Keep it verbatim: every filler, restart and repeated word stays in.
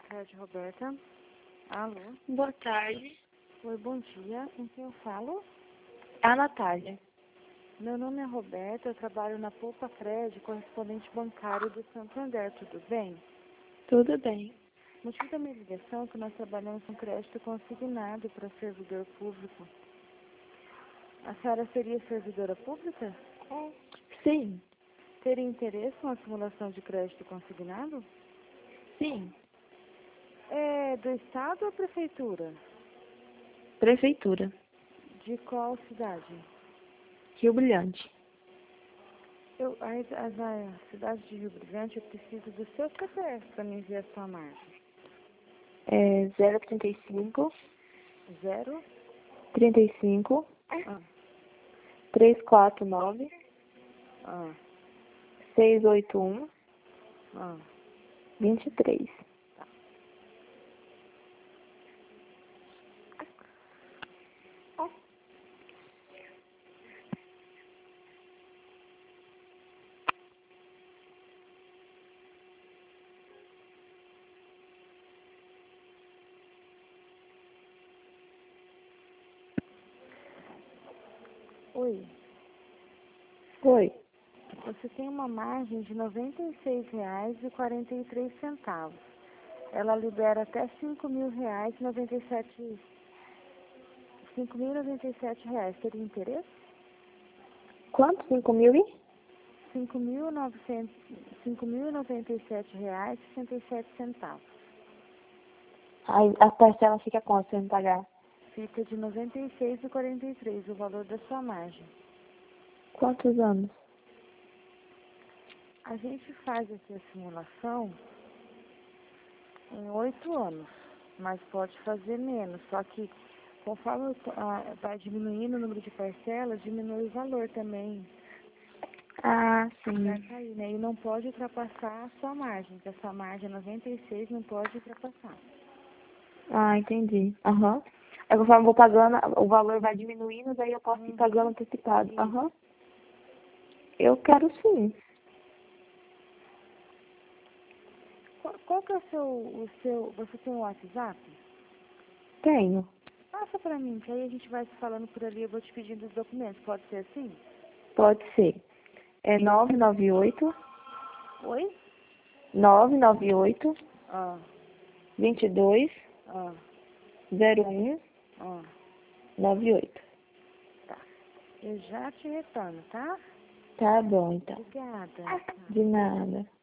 tarde, Roberta. Alô? Boa tarde. Oi, bom dia. Com quem eu falo? É a Natália. Meu nome é Roberta, eu trabalho na Poupa Cred, correspondente bancário do Santander, tudo bem? Tudo bem. O motivo da minha ligação é que nós trabalhamos com crédito consignado para servidor público. A senhora seria servidora pública? Sim, Teria interesse na simulação de crédito consignado? sim. É do Estado ou Prefeitura? Prefeitura. De qual cidade? Rio Brilhante. Eu, a, a, a cidade de Rio Brilhante, eu preciso do seu C P F para me enviar sua margem. É zero trinta e cinco, Zero? trinta e cinco, Ah, trezentos e quarenta e nove, ah, seiscentos e oitenta e um, ah. vinte e três. Oi, Oi. você tem uma margem de noventa e seis reais e quarenta e três centavos. Ela libera até cinco mil reais e noventa e sete, cinco mil e noventa e sete reais. Teria interesse? Quanto? Cinco mil e? Cinco mil e novecentos, cinco mil e noventa e sete reais e sessenta e sete centavos. Aí a parcela fica quanto se eu não pagar? Fica de noventa e seis e quarenta e três o valor da sua margem. Quantos anos? A gente faz aqui a simulação em oito anos, mas pode fazer menos. Só que conforme ah, vai diminuindo o número de parcelas, diminui o valor também. Ah, sim. Vai cair, né? E não pode ultrapassar a sua margem, porque a sua margem é noventa e seis, não pode ultrapassar. Ah, entendi. Aham. Aí conforme eu vou pagando, o valor vai diminuindo, daí eu posso ir Uhum. pagando antecipado. Isso. Aham. Eu quero sim. Qual, qual que é o seu, o seu... Você tem um WhatsApp? Tenho. Passa pra mim, que aí a gente vai se falando por ali, eu vou te pedindo os documentos. Pode ser assim? Pode ser. É nove nove oito, Oi? nove nove oito, Ah, vinte e dois, ah, zero um, ah. nove oito. Tá. Eu já te retorno, tá? Tá bom, então. Obrigada. De nada.